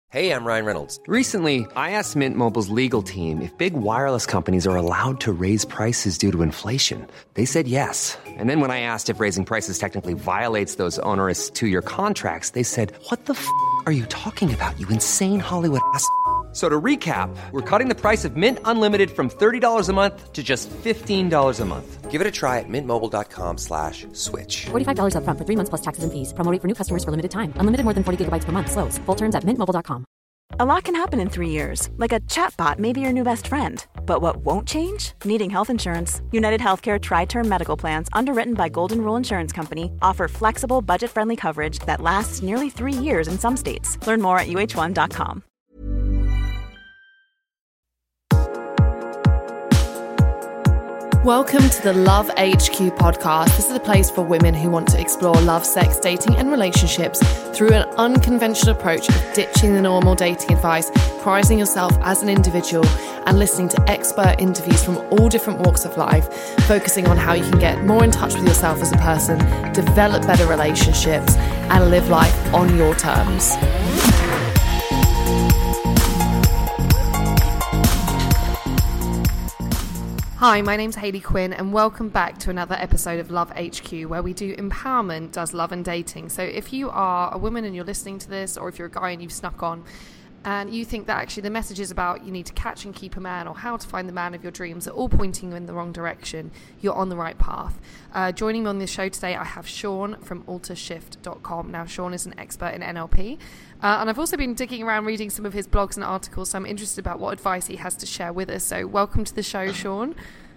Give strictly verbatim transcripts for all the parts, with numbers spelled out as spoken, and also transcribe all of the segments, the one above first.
Hey, I'm Ryan Reynolds. Recently, I asked Mint Mobile's legal team if big wireless companies are allowed to raise prices due to inflation. They said yes. And then when I asked if raising prices technically violates those onerous two-year contracts, they said, "What the f*** are you talking about, you insane Hollywood ass f- So to recap, we're cutting the price of Mint Unlimited from thirty dollars a month to just fifteen dollars a month. Give it a try at mintmobile.com slash switch. forty-five dollars up front for three months plus taxes and fees. Promo rate for new customers for limited time. Unlimited more than forty gigabytes per month. Slows full terms at mint mobile dot com. A lot can happen in three years, like a chatbot may be your new best friend. But what won't change? Needing health insurance. United Healthcare Tri-Term Medical Plans, underwritten by Golden Rule Insurance Company, offer flexible, budget-friendly coverage that lasts nearly three years in some states. Learn more at U H one dot com. Welcome to the Love H Q podcast. This is a place for women who want to explore love, sex, dating and relationships through an unconventional approach of ditching the normal dating advice, prizing yourself as an individual and listening to expert interviews from all different walks of life, focusing on how you can get more in touch with yourself as a person, develop better relationships and live life on your terms. Hi, my name's Hayley Quinn and welcome back to another episode of Love H Q, where we do empowerment, does love and dating. So if you are a woman and you're listening to this, or if you're a guy and you've snuck on and you think that actually the message is about you need to catch and keep a man or how to find the man of your dreams are all pointing you in the wrong direction, you're on the right path. Uh, joining me on this show today, I have Sean from alter shift dot com. Now, Sean is an expert in N L P. Uh, and I've also been digging around reading some of his blogs and articles, so I'm interested about what advice he has to share with us. So welcome to the show, Sean.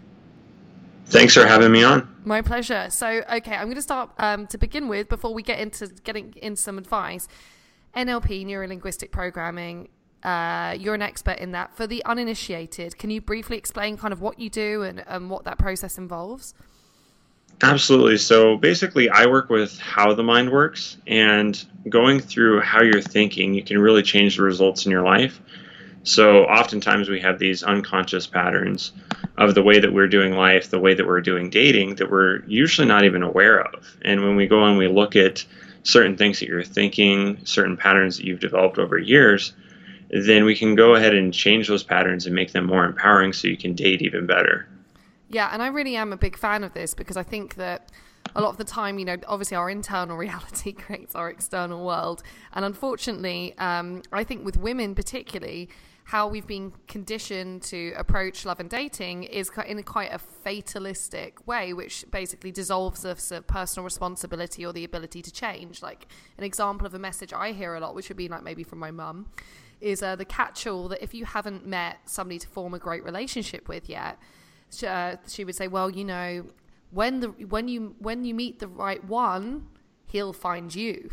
Thanks for having me on. My pleasure. So, okay, I'm going to start um, to begin with, before we get into getting in some advice. N L P, neuro-linguistic programming, uh, you're an expert in that. For the uninitiated, can you briefly explain kind of what you do and, and what that process involves? Absolutely. So basically, I work with how the mind works, and going through how you're thinking, you can really change the results in your life. So oftentimes we have these unconscious patterns of the way that we're doing life, the way that we're doing dating, that we're usually not even aware of. And when we go and we look at certain things that you're thinking, certain patterns that you've developed over years, then we can go ahead and change those patterns and make them more empowering so you can date even better. Yeah, and I really am a big fan of this, because I think that a lot of the time, you know, obviously our internal reality creates our external world. And unfortunately, um, I think with women particularly, how we've been conditioned to approach love and dating is in a quite a fatalistic way, which basically dissolves us of personal responsibility or the ability to change. Like an example of a message I hear a lot, which would be like maybe from my mum, is uh, the catch-all that if you haven't met somebody to form a great relationship with yet, uh, she would say, well, you know, when the when you when you meet the right one, he'll find you.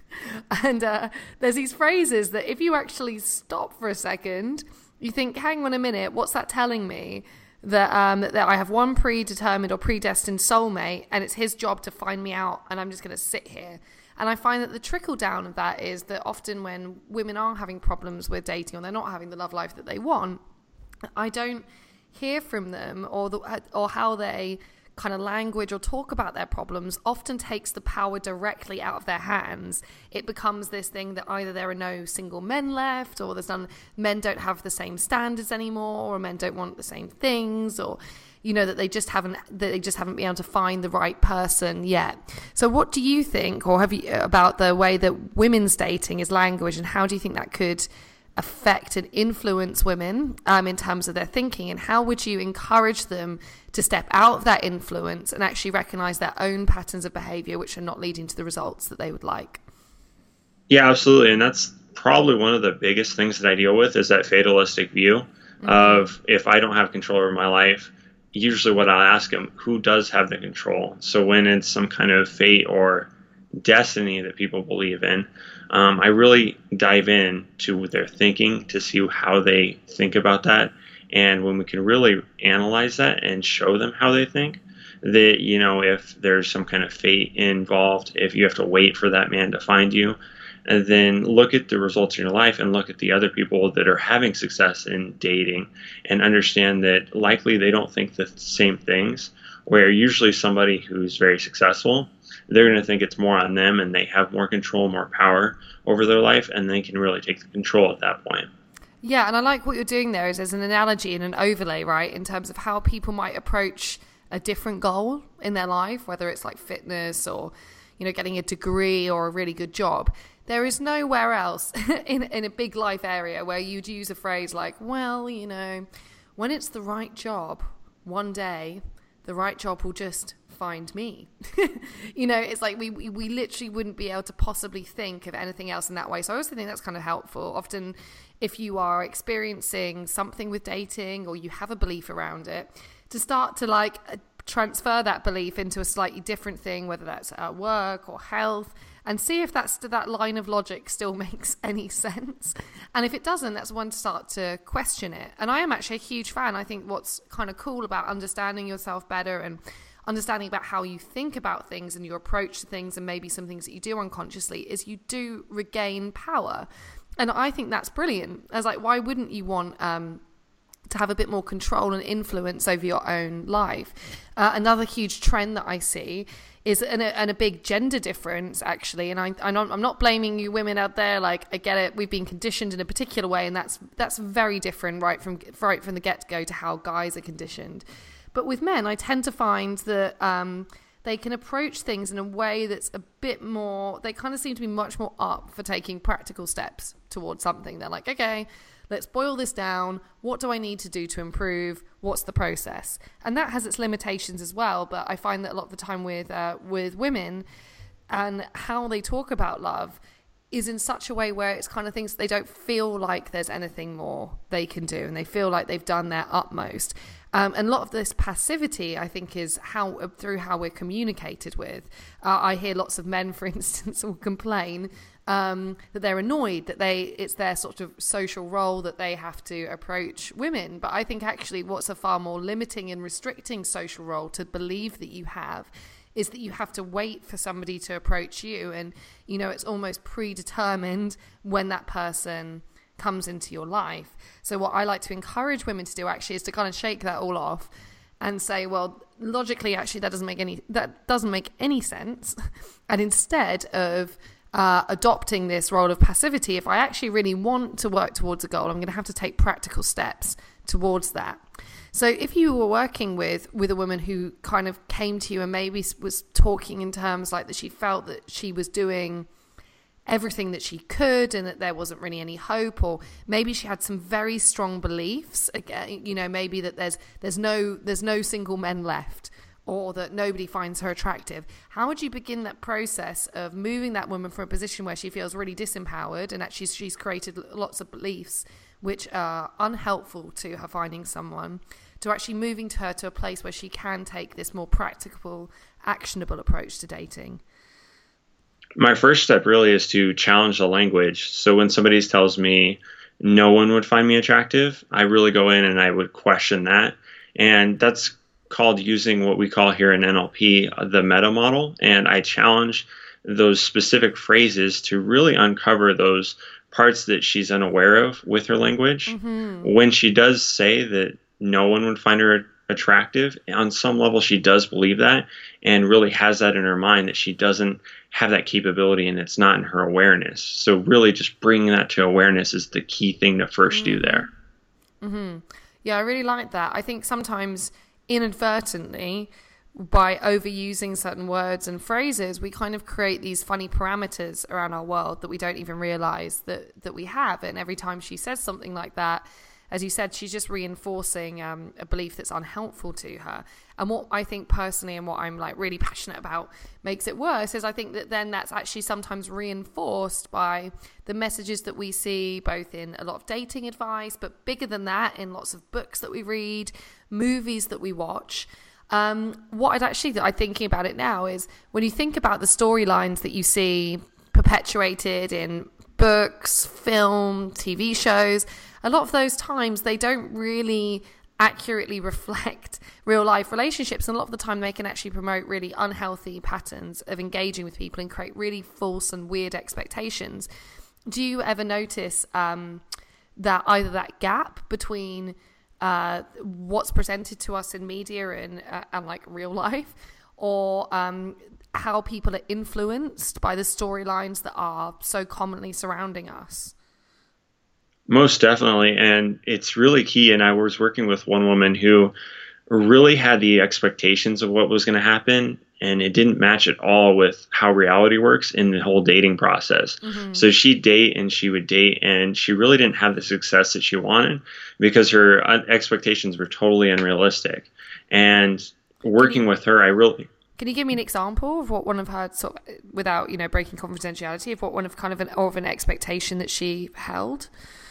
And uh, there's these phrases that if you actually stop for a second, you think, hang on a minute, what's that telling me? That um, that I have one predetermined or predestined soulmate, and it's his job to find me out, and I'm just going to sit here. And I find that the trickle down of that is that often when women are having problems with dating or they're not having the love life that they want, I don't hear from them, or the, or how they kind of language or talk about their problems often takes the power directly out of their hands. It becomes this thing that either there are no single men left, or there's none, men don't have the same standards anymore, or men don't want the same things, or you know that they just haven't that they just haven't been able to find the right person yet. So what do you think, or have you, about the way that women's dating is languaged, and how do you think that could affect and influence women um, in terms of their thinking, and how would you encourage them to step out of that influence and actually recognize their own patterns of behavior which are not leading to the results that they would like? Yeah, absolutely. And that's probably one of the biggest things that I deal with, is that fatalistic view mm-hmm. of, if I don't have control over my life, usually what I'll ask them, who does have the control? So when it's some kind of fate or destiny that people believe in, Um, I really dive in to their thinking to see how they think about that. And when we can really analyze that and show them how they think, that, you know, if there's some kind of fate involved, if you have to wait for that man to find you, and then look at the results in your life and look at the other people that are having success in dating and understand that likely they don't think the same things, where usually somebody who's very successful, they're going to think it's more on them and they have more control, more power over their life, and they can really take the control at that point. Yeah, and I like what you're doing there is there's an analogy and an overlay, right, in terms of how people might approach a different goal in their life, whether it's like fitness or, you know, getting a degree or a really good job. There is nowhere else in, in a big life area where you'd use a phrase like, well, you know, when it's the right job, one day the right job will just find me. You know, it's like we, we we literally wouldn't be able to possibly think of anything else in that way. So I also think that's kind of helpful. Often if you are experiencing something with dating or you have a belief around it, to start to like transfer that belief into a slightly different thing, whether that's at work or health, and see if that's that line of logic still makes any sense. And if it doesn't, that's one to start to question it. And I am actually a huge fan. I think what's kind of cool about understanding yourself better and understanding about how you think about things and your approach to things and maybe some things that you do unconsciously is you do regain power. And I think that's brilliant. I was like, why wouldn't you want um, to have a bit more control and influence over your own life? Uh, another huge trend that I see is and a, and a big gender difference, actually. And I, I'm, not, I'm not blaming you women out there. Like, I get it. We've been conditioned in a particular way, and that's that's very different right from right from the get-go to how guys are conditioned. But with men, I tend to find that um, they can approach things in a way that's a bit more, they kind of seem to be much more up for taking practical steps towards something. They're like, okay, let's boil this down. What do I need to do to improve? What's the process? And that has its limitations as well. But I find that a lot of the time with uh, with women and how they talk about love is in such a way where it's kind of things they don't feel like there's anything more they can do, and they feel like they've done their utmost. Um, and a lot of this passivity, I think, is how through how we're communicated with. Uh, I hear lots of men, for instance, will complain um, that they're annoyed that they it's their sort of social role that they have to approach women. But I think actually what's a far more limiting and restricting social role to believe that you have is that you have to wait for somebody to approach you. And, you know, it's almost predetermined when that person comes into your life. So what I like to encourage women to do actually is to kind of shake that all off and say, well, logically, actually, that doesn't make any that doesn't make any sense. And instead of uh, adopting this role of passivity, if I actually really want to work towards a goal, I'm going to have to take practical steps towards that. So if you were working with with a woman who kind of came to you and maybe was talking in terms like that she felt that she was doing everything that she could and that there wasn't really any hope, or maybe she had some very strong beliefs, again, you know, maybe that there's there's no there's no single men left, or that nobody finds her attractive, how would you begin that process of moving that woman from a position where she feels really disempowered and actually she's created lots of beliefs which are unhelpful to her finding someone, to actually moving to her to a place where she can take this more practical, actionable approach to dating? My first step really is to challenge the language. So when somebody tells me no one would find me attractive, I really go in and I would question that. And that's called using what we call here in N L P, the meta model. And I challenge those specific phrases to really uncover those parts that she's unaware of with her language. Mm-hmm. When she does say that no one would find her attractive, on some level she does believe that and really has that in her mind, that she doesn't have that capability and it's not in her awareness. So really just bringing that to awareness is the key thing to first mm-hmm. do there. Mm-hmm. Yeah, I really like that. I think sometimes inadvertently, by overusing certain words and phrases, we kind of create these funny parameters around our world that we don't even realize that, that we have. And every time she says something like that, as you said, she's just reinforcing um, a belief that's unhelpful to her. And what I think personally, and what I'm like really passionate about, makes it worse is I think that then that's actually sometimes reinforced by the messages that we see both in a lot of dating advice, but bigger than that, in lots of books that we read, movies that we watch. Um, what I'd actually, I'm thinking about it now, is when you think about the storylines that you see perpetuated in books, film, T V shows, a lot of those times they don't really accurately reflect real life relationships, and a lot of the time they can actually promote really unhealthy patterns of engaging with people and create really false and weird expectations. Do you ever notice um, that either that gap between uh, what's presented to us in media and, uh, and like real life, or um, how people are influenced by the storylines that are so commonly surrounding us? Most definitely. And it's really key. And I was working with one woman who really had the expectations of what was going to happen, and it didn't match at all with how reality works in the whole dating process. Mm-hmm. So she'd date and she would date, and she really didn't have the success that she wanted because her expectations were totally unrealistic. And working you, with her, I really... Can you give me an example of what one of her, sort of, without, you know, breaking confidentiality, of what one of kind of an, or of an expectation that she held?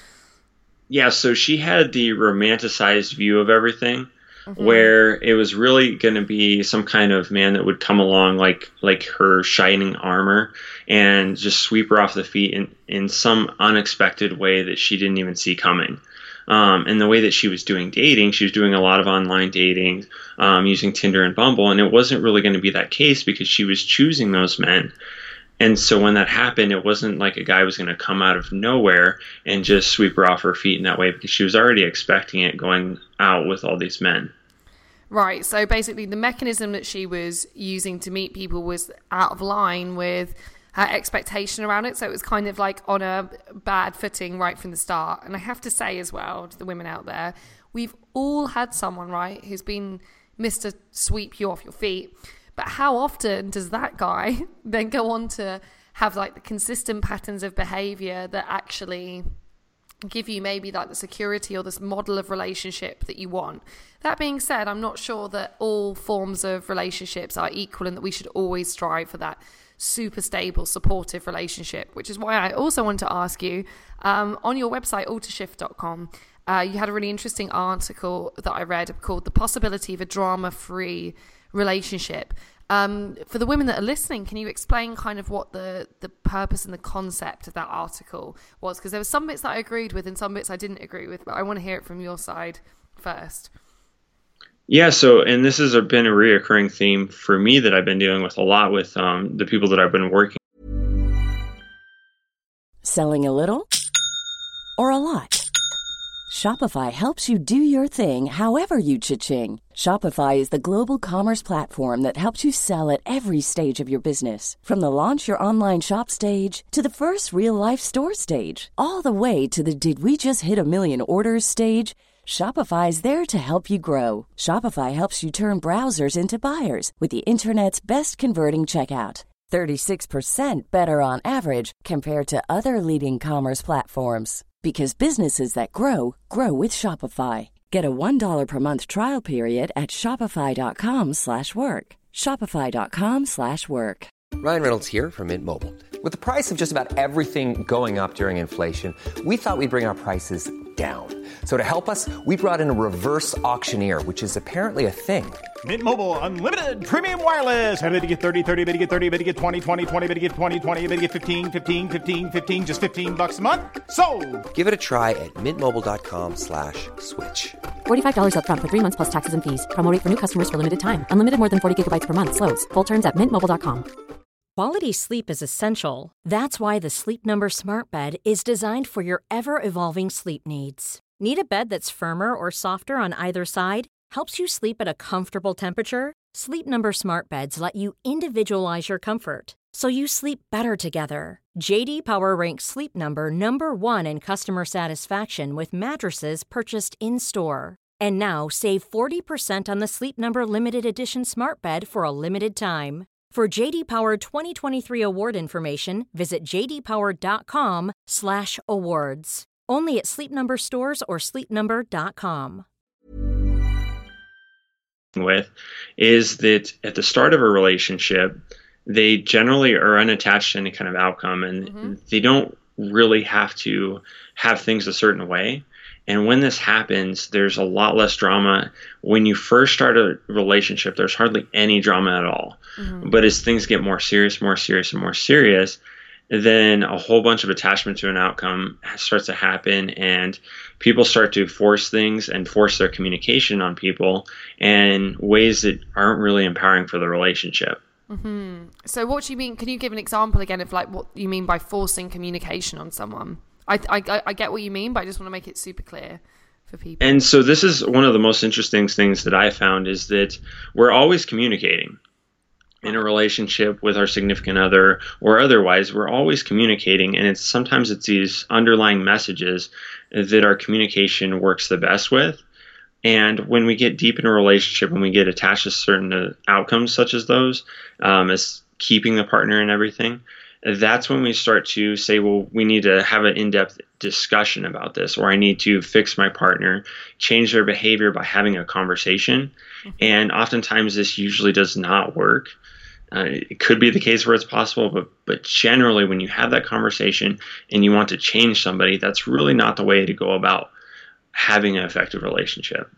Yeah, so she had the romanticized view of everything. Mm-hmm. Where it was really going to be some kind of man that would come along like like her shining armor and just sweep her off the feet in, in some unexpected way that she didn't even see coming. Um, and the way that she was doing dating, she was doing a lot of online dating, um, using Tinder and Bumble, and it wasn't really going to be that case because she was choosing those men. And so when that happened, it wasn't like a guy was going to come out of nowhere and just sweep her off her feet in that way, because she was already expecting it going out with all these men. Right. So basically the mechanism that she was using to meet people was out of line with her expectation around it. So it was kind of like on a bad footing right from the start. And I have to say as well to the women out there, we've all had someone, right, who's been Mister Sweep you off your feet. But how often does that guy then go on to have like the consistent patterns of behavior that actually give you maybe like the security or this model of relationship that you want? That being said, I'm not sure that all forms of relationships are equal and that we should always strive for that super stable, supportive relationship, which is why I also want to ask you, um, on your website, alter shift dot com, uh, you had a really interesting article that I read called The Possibility of a Drama-Free Relationship. Um, for the women that are listening, can you explain kind of what the, the purpose and the concept of that article was? Because there were some bits that I agreed with and some bits I didn't agree with, but I want to hear it from your side first. Yeah, so, and this has been a reoccurring theme for me that I've been dealing with a lot with um, the people that I've been working. Selling a little or a lot? Shopify helps you do your thing however you cha-ching. Shopify is the global commerce platform that helps you sell at every stage of your business. From the launch your online shop stage to the first real-life store stage, all the way to the did we just hit a million orders stage. Shopify is there to help you grow. Shopify helps you turn browsers into buyers with the internet's best converting checkout. thirty-six percent better on average compared to other leading commerce platforms. Because businesses that grow, grow with Shopify. Get a one dollar per month trial period at shopify.com slash work. Shopify.com slash work. Ryan Reynolds here from Mint Mobile. With the price of just about everything going up during inflation, we thought we'd bring our prices down. So to help us, we brought in a reverse auctioneer, which is apparently a thing. Mint Mobile Unlimited Premium Wireless. How to get thirty, thirty, how to get thirty, how to get twenty, twenty, twenty, how to get twenty, twenty, how to get fifteen, fifteen, fifteen, fifteen, just fifteen bucks a month? Sold! Give it a try at mintmobile.com slash switch. forty-five dollars up front for three months plus taxes and fees. Promo rate for new customers for limited time. Unlimited more than forty gigabytes per month. Slows full terms at mint mobile dot com. Quality sleep is essential. That's why the Sleep Number Smart Bed is designed for your ever-evolving sleep needs. Need a bed that's firmer or softer on either side? Helps you sleep at a comfortable temperature? Sleep Number Smart Beds let you individualize your comfort, so you sleep better together. J D Power ranks Sleep Number number one in customer satisfaction with mattresses purchased in-store. And now, save forty percent on the Sleep Number Limited Edition Smart Bed for a limited time. For J D Power twenty twenty-three award information, visit jdpower.com slash awards. Only at Sleep Number stores or sleep number dot com. With is that at the start of a relationship, they generally are unattached to any kind of outcome, and mm-hmm. they don't really have to have things a certain way. And when this happens, there's a lot less drama. When you first start a relationship, there's hardly any drama at all. Mm-hmm. But as things get more serious, more serious, and more serious, then a whole bunch of attachment to an outcome starts to happen, and people start to force things and force their communication on people in ways that aren't really empowering for the relationship. Mm-hmm. So what do you mean? Can you give an example again of like what you mean by forcing communication on someone? I, I, I get what you mean, but I just want to make it super clear. for people? And so this is one of the most interesting things that I found is that we're always communicating in a relationship with our significant other or otherwise. We're always communicating, and it's sometimes it's these underlying messages that our communication works the best with. And when we get deep in a relationship, when we get attached to certain uh, outcomes such as those, um, as keeping the partner and everything, that's when we start to say, well, we need to have an in-depth discussion about this, or I need to fix my partner, change their behavior by having a conversation. Mm-hmm. And oftentimes this usually does not work. Uh, it could be the case where it's possible, but but generally when you have that conversation and you want to change somebody, that's really not the way to go about having an effective relationship.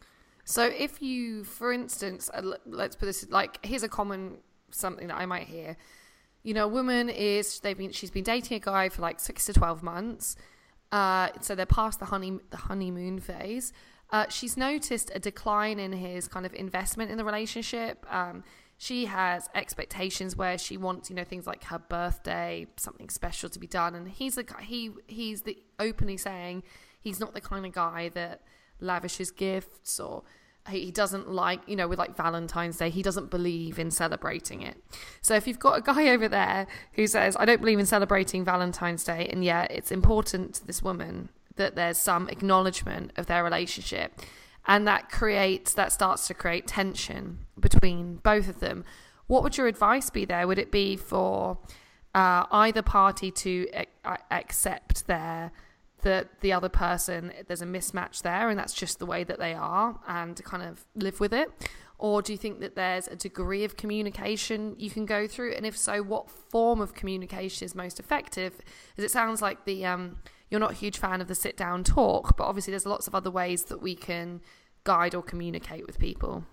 So if you, for instance, uh, let's put this, like, here's a common something that I might hear. You know, a woman is, they've been, she's been dating a guy for like six to twelve months. Uh, so they're past the honey, the honeymoon phase. Uh, she's noticed a decline in his kind of investment in the relationship. Um, she has expectations where she wants, you know, things like her birthday, something special to be done. And he's a he he's the openly saying he's not the kind of guy that lavishes gifts, or he doesn't like, you know, with like Valentine's Day, he doesn't believe in celebrating it. So if you've got a guy over there who says, I don't believe in celebrating Valentine's Day, and yet it's important to this woman that there's some acknowledgement of their relationship, and that creates, that starts to create tension between both of them, what would your advice be there? Would it be for uh, either party to a- accept their that the other person, there's a mismatch there and that's just the way that they are, and kind of live with it? Or do you think that there's a degree of communication you can go through? And if so, what form of communication is most effective? Because it sounds like the um, you're not a huge fan of the sit down talk, but obviously there's lots of other ways that we can guide or communicate with people.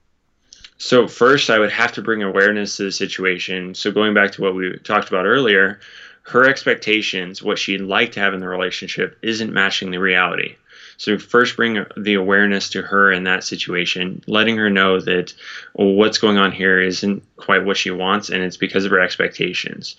So first, I would have to bring awareness to the situation. So going back to what we talked about earlier, her expectations, what she'd like to have in the relationship, isn't matching the reality. So first bring the awareness to her in that situation, letting her know that well, what's going on here isn't quite what she wants, and it's because of her expectations.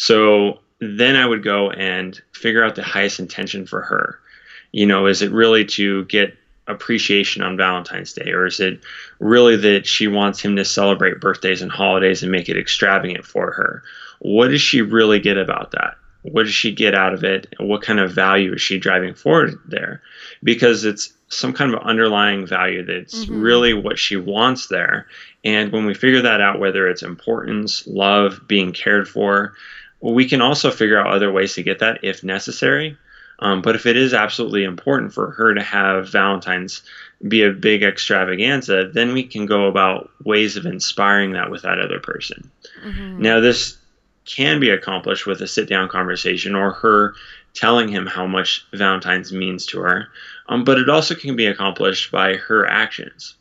So then I would go and figure out the highest intention for her. You know, is it really to get appreciation on Valentine's Day, or is it really that she wants him to celebrate birthdays and holidays and make it extravagant for her? What does she really get about that? What does she get out of it? What kind of value is she driving forward there? Because it's some kind of underlying value that's mm-hmm. really what she wants there. And when we figure that out, whether it's importance, love, being cared for, we can also figure out other ways to get that if necessary. Um, but if it is absolutely important for her to have Valentine's be a big extravaganza, then we can go about ways of inspiring that with that other person. Mm-hmm. Now, this can be accomplished with a sit-down conversation or her telling him how much Valentine's means to her. Um, but it also can be accomplished by her actions,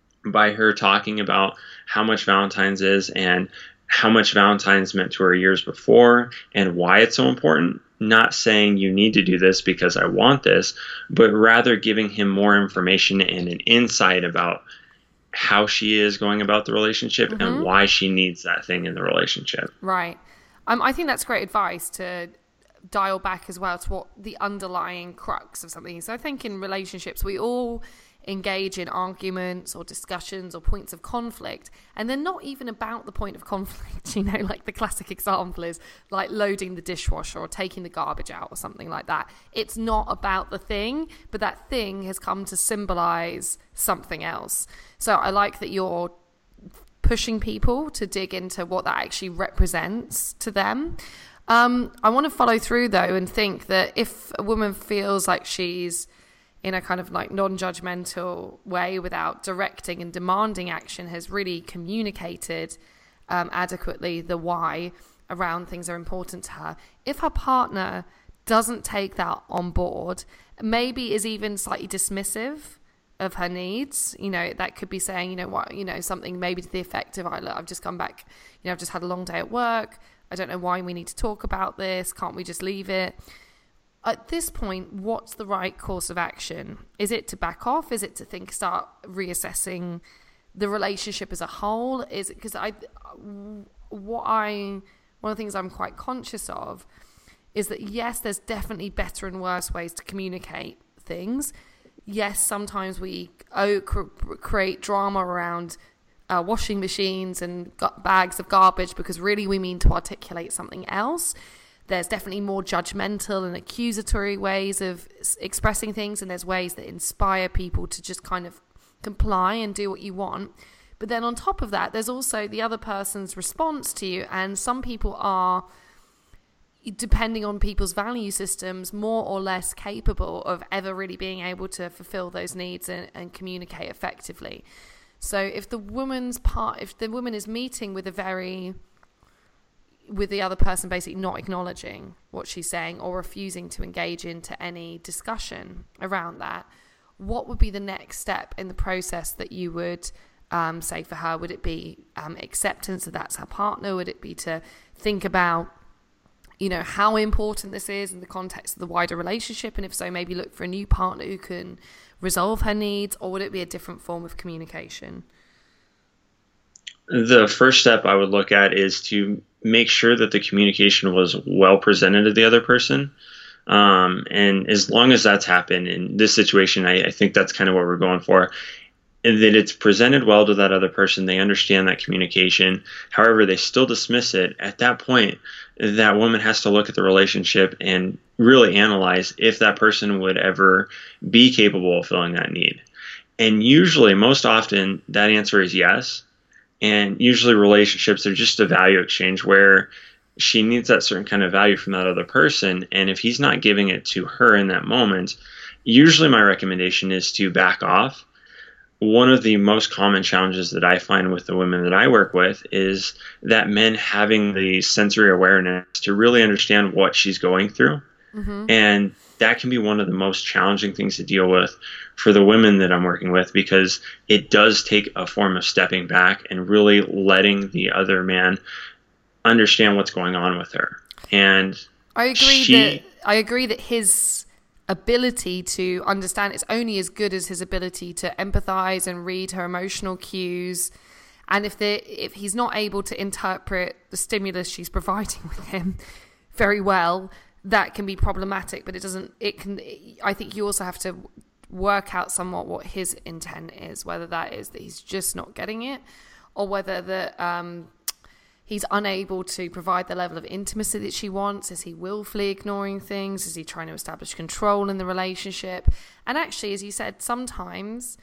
by her talking about how much Valentine's is and how much Valentine's meant to her years before and why it's so important. Not saying you need to do this because I want this, but rather giving him more information and an insight about how she is going about the relationship mm-hmm. and why she needs that thing in the relationship. Right. Um, I think that's great advice to dial back as well to what the underlying crux of something is. So I think in relationships, we all engage in arguments or discussions or points of conflict, and they're not even about the point of conflict. You know, like the classic example is like loading the dishwasher or taking the garbage out or something like that. It's not about the thing, but that thing has come to symbolize something else. So I like that you're pushing people to dig into what that actually represents to them. Um, I want to follow through though and think that if a woman feels like she's in a kind of like non-judgmental way without directing and demanding action, has really communicated um, adequately the why around things that are important to her. If her partner doesn't take that on board, maybe is even slightly dismissive of her needs, you know, that could be saying, you know what, you know, something maybe to the effect of, I, I've just come back, you know, I've just had a long day at work. I don't know why we need to talk about this. Can't we just leave it? At this point, what's the right course of action? Is it to back off? Is it to think, start reassessing the relationship as a whole? Is it because I, what I, one of the things I'm quite conscious of is that yes, there's definitely better and worse ways to communicate things. yes, sometimes we oh, cr- create drama around uh, washing machines and gu- bags of garbage because really we mean to articulate something else. There's definitely more judgmental and accusatory ways of s- expressing things, and there's ways that inspire people to just kind of comply and do what you want. But then on top of that, there's also the other person's response to you, and some people are, depending on people's value systems, more or less capable of ever really being able to fulfill those needs and, and communicate effectively. So if the woman's part, if the woman is meeting with a very, with the other person basically not acknowledging what she's saying or refusing to engage into any discussion around that, what would be the next step in the process that you would um, say for her? Would it be um, acceptance that that's her partner? Would it be to think about, you know, how important this is in the context of the wider relationship? And if so, maybe look for a new partner who can resolve her needs, or would it be a different form of communication? The first step I would look at is to make sure that the communication was well presented to the other person. Um, and as long as that's happened in this situation, I, I think that's kind of what we're going for. And that it's presented well to that other person, they understand that communication. However, they still dismiss it. At that point, that woman has to look at the relationship and really analyze if that person would ever be capable of filling that need. And usually, most often, that answer is yes. And usually relationships are just a value exchange where she needs that certain kind of value from that other person. And if he's not giving it to her in that moment, usually my recommendation is to back off. One of the most common challenges that I find with the women that I work with is that men having the sensory awareness to really understand what she's going through. Mm-hmm. And that can be one of the most challenging things to deal with for the women that I'm working with, because it does take a form of stepping back and really letting the other man understand what's going on with her. And I agree she, that I agree that his ability to understand is only as good as his ability to empathize and read her emotional cues. And if they if he's not able to interpret the stimulus she's providing with him very well, that can be problematic. But it doesn't it can I think you also have to work out somewhat what his intent is, whether that is that he's just not getting it, or whether that um he's unable to provide the level of intimacy that she wants. Is he willfully ignoring things? Is he trying to establish control in the relationship? And actually, as you said, sometimes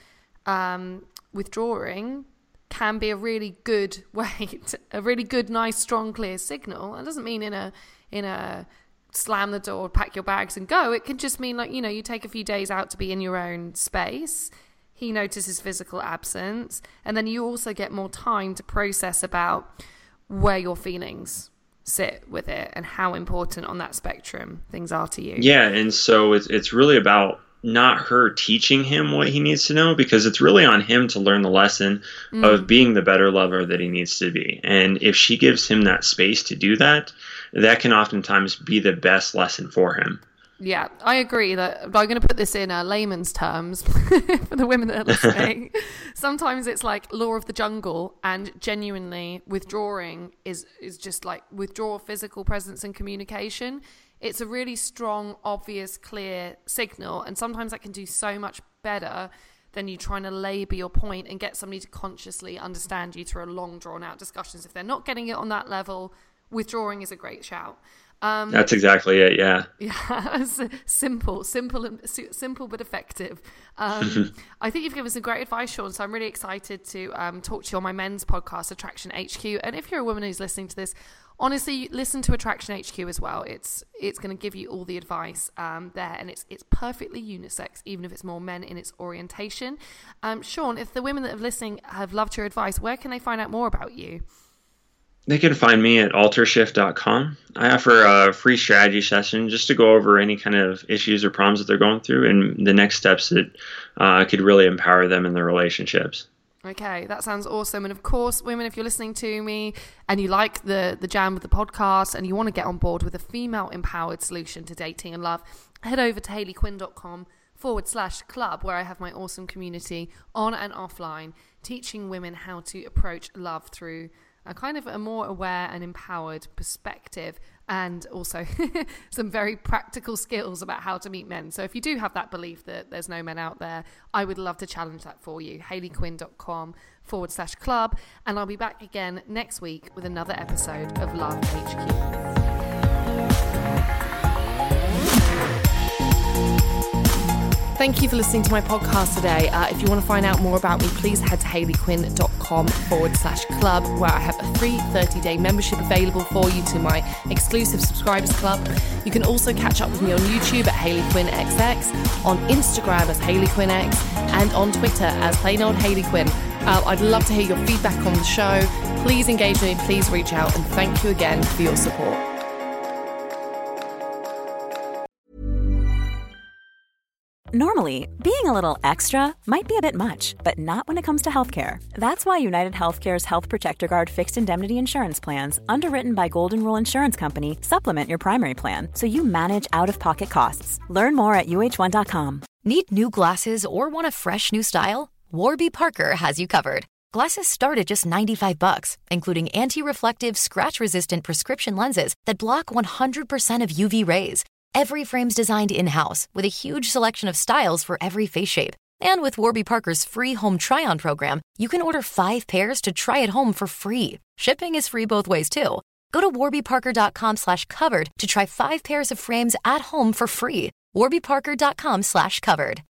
um, withdrawing can be a really good way, to, a really good, nice, strong, clear signal. It doesn't mean in a in a slam the door, pack your bags and go. It can just mean, like, you know, you take a few days out to be in your own space. He notices physical absence, and then you also get more time to process about where your feelings sit with it and how important on that spectrum things are to you. Yeah, and so it's it's really about not her teaching him what he needs to know, because it's really on him to learn the lesson mm. of being the better lover that he needs to be. And if she gives him that space to do that, that can oftentimes be the best lesson for him. Yeah, I agree that I'm going to put this in uh, layman's terms for the women that are listening. Sometimes it's like law of the jungle, and genuinely withdrawing is, is just like withdraw physical presence and communication. It's a really strong, obvious, clear signal. And sometimes that can do so much better than you trying to labor your point and get somebody to consciously understand you through a long drawn out discussions. If they're not getting it on that level, withdrawing is a great shout. Um, That's exactly it. Yeah. Yeah. simple, simple, and simple, but effective. Um, I think you've given some great advice, Sean. So I'm really excited to um, talk to you on my men's podcast, Attraction H Q. And if you're a woman who's listening to this, honestly, listen to Attraction H Q as well. It's it's going to give you all the advice um, there, and it's it's perfectly unisex, even if it's more men in its orientation. Um, Sean, if the women that are listening have loved your advice, where can they find out more about you? They can find me at alter shift dot com. I offer a free strategy session just to go over any kind of issues or problems that they're going through and the next steps that uh, could really empower them in their relationships. Okay, that sounds awesome. And of course, women, if you're listening to me and you like the, the jam of the podcast and you want to get on board with a female-empowered solution to dating and love, head over to hayleyquinn.com forward slash club, where I have my awesome community on and offline, teaching women how to approach love through a kind of a more aware and empowered perspective. and also some very practical skills about how to meet men. So if you do have that belief that there's no men out there, I would love to challenge that for you. hayleyquinn.com forward slash club. And I'll be back again next week with another episode of Love H Q. Thank you for listening to my podcast today. Uh, if you want to find out more about me, please head to hayleyquinn.com forward slash club, where I have a free thirty-day membership available for you to my exclusive subscribers club. You can also catch up with me on YouTube at HayleyQuinnXX, on Instagram as HayleyQuinnX, and on Twitter as plain old HayleyQuinn. Uh, I'd love to hear your feedback on the show. Please engage with me, please reach out, and thank you again for your support. Normally, being a little extra might be a bit much, but not when it comes to healthcare. That's why United Healthcare's Health Protector Guard fixed indemnity insurance plans, underwritten by Golden Rule Insurance Company, supplement your primary plan so you manage out-of-pocket costs. Learn more at U H one dot com. Need new glasses or want a fresh new style? Warby Parker has you covered. Glasses start at just ninety-five bucks, including anti-reflective, scratch-resistant prescription lenses that block one hundred percent of U V rays. Every frame's designed in-house with a huge selection of styles for every face shape. And with Warby Parker's free home try-on program, you can order five pairs to try at home for free. Shipping is free both ways, too. Go to warbyparker.com slash covered to try five pairs of frames at home for free. warbyparker.com slash covered.